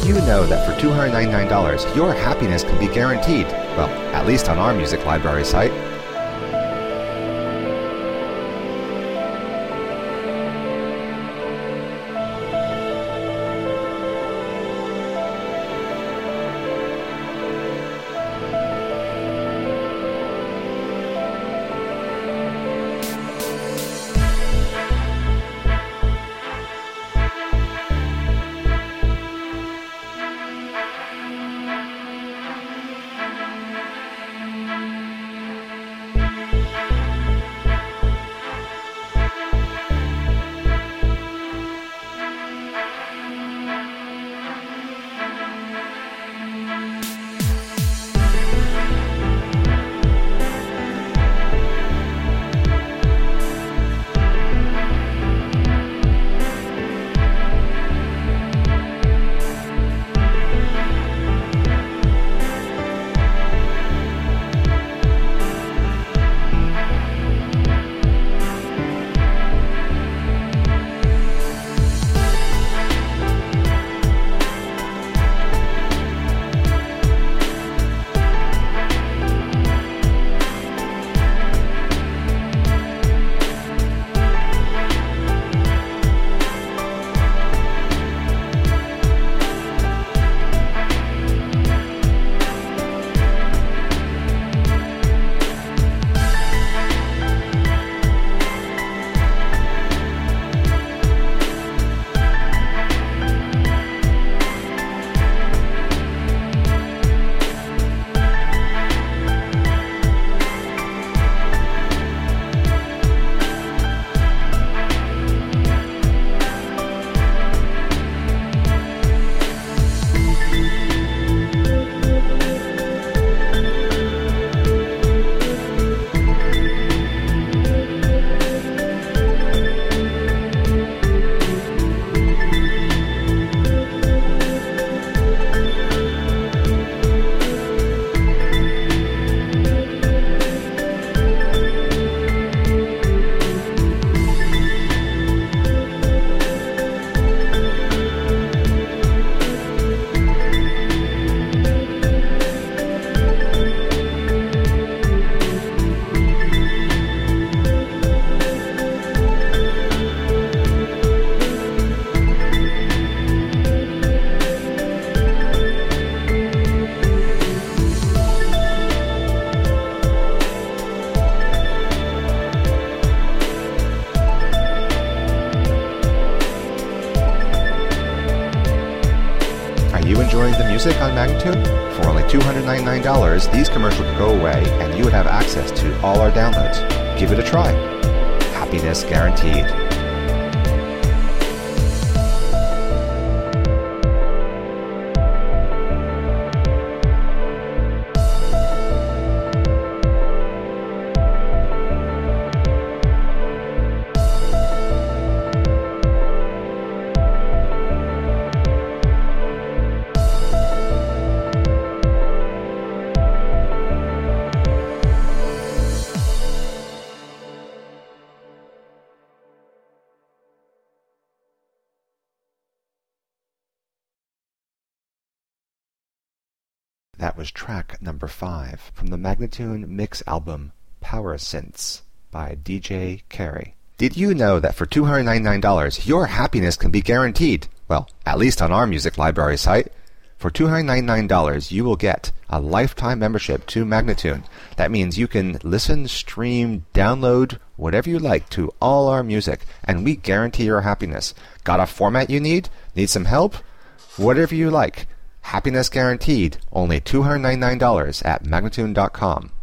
you know that for $299, your happiness can be guaranteed? Well, at least on our music library site. Enjoying the music on Magnatune? For only $299, these commercials would go away and you would have access to all our downloads. Give it a try. Happiness guaranteed. That was track number 5 from the Magnatune Mix album, Power Synths by DJ Carey. Did you know that for $299, your happiness can be guaranteed? Well, at least on our music library site. For $299, you will get a lifetime membership to Magnatune. That means you can listen, stream, download, whatever you like to all our music, and we guarantee your happiness. Got a format you need? Need some help? Whatever you like. Happiness guaranteed, only $299 at Magnatune.com.